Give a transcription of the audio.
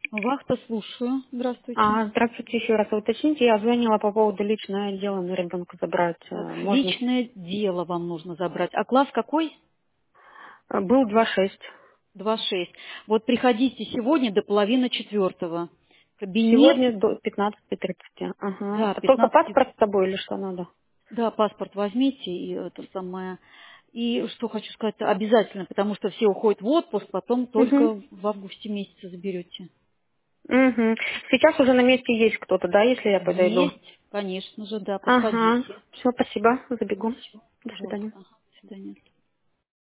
Вахта, слушаю. Здравствуйте. Здравствуйте еще раз. Уточните, я звонила по поводу личное дело, на ребенка забрать. Так, Можно? личное дело вам нужно забрать. А класс какой? Был 2,6. 2,6. Вот приходите сегодня до половины четвертого. Кабинет, Сегодня до 15:30. Ага. да, Только 15. паспорт с собой или что надо? Да, паспорт возьмите и это самое. И что хочу сказать, обязательно, потому что все уходят в отпуск, потом Угу. только в августе месяце заберете. Угу. Сейчас уже на месте есть кто-то, да, если я подойду? Есть, конечно же, да, Ага. подходите. Все, спасибо. Забегу. Все, До пожалуйста. свидания. Ага, до свидания.